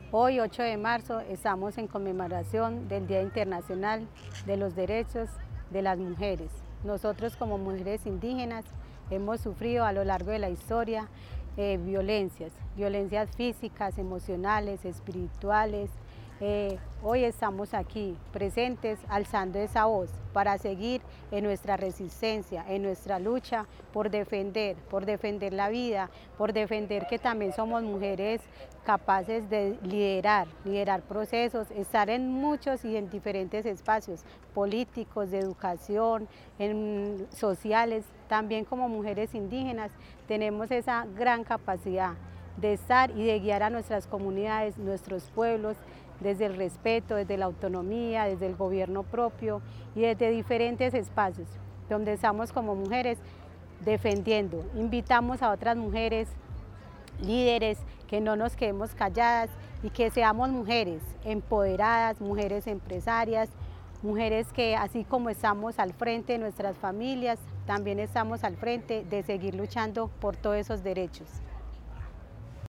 Hoy, 8 de marzo, estamos en conmemoración del Día Internacional de los Derechos de las Mujeres. Nosotros como mujeres indígenas hemos sufrido a lo largo de la historia violencias físicas, emocionales, espirituales. Hoy estamos aquí presentes alzando esa voz para seguir en nuestra resistencia, en nuestra lucha por defender la vida, por defender que también somos mujeres capaces de liderar procesos, estar en muchos y en diferentes espacios políticos, de educación, sociales. También como mujeres indígenas tenemos esa gran capacidad de estar y de guiar a nuestras comunidades, nuestros pueblos, desde el respeto, desde la autonomía, desde el gobierno propio y desde diferentes espacios donde estamos como mujeres defendiendo. Invitamos a otras mujeres líderes que no nos quedemos calladas y que seamos mujeres empoderadas, mujeres empresarias, mujeres que así como estamos al frente de nuestras familias, también estamos al frente de seguir luchando por todos esos derechos.